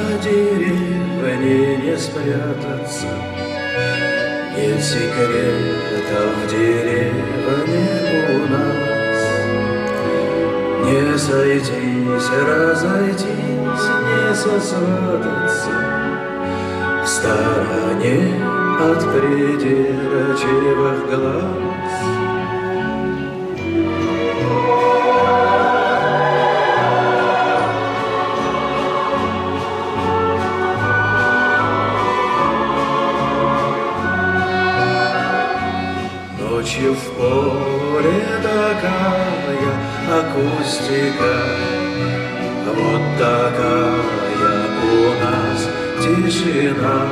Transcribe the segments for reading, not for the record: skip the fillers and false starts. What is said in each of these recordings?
деревне не спрятаться, нет секретов в деревне у нас. Не сойтись, разойтись, не сосвататься в стороне от придирчивых глаз. Ночью в поле такая акустика, вот такая у нас тишина.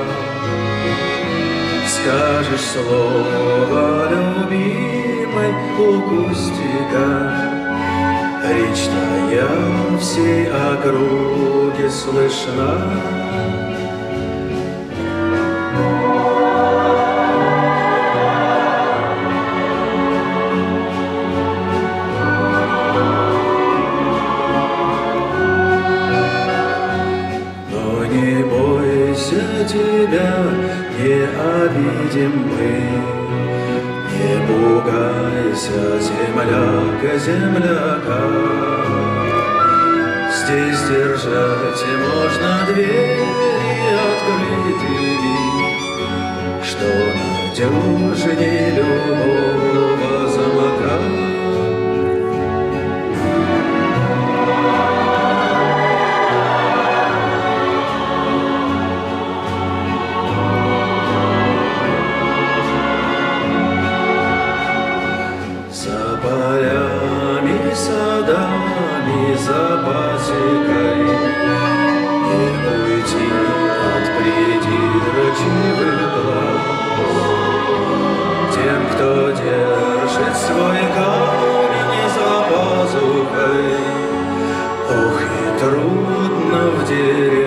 Скажешь слово любимой у кустика, речь твоя всей округе слышна. Не бойся, тебя не обидим мы, не пугайся, земляка, земляка. Здесь держать можно двери открытыми, что надежнее любого замка. Полями, садами, за пасекой не уйти от придирчивых глаз. Тем, кто держит свой камень за пазухой, ох, и трудно в деревне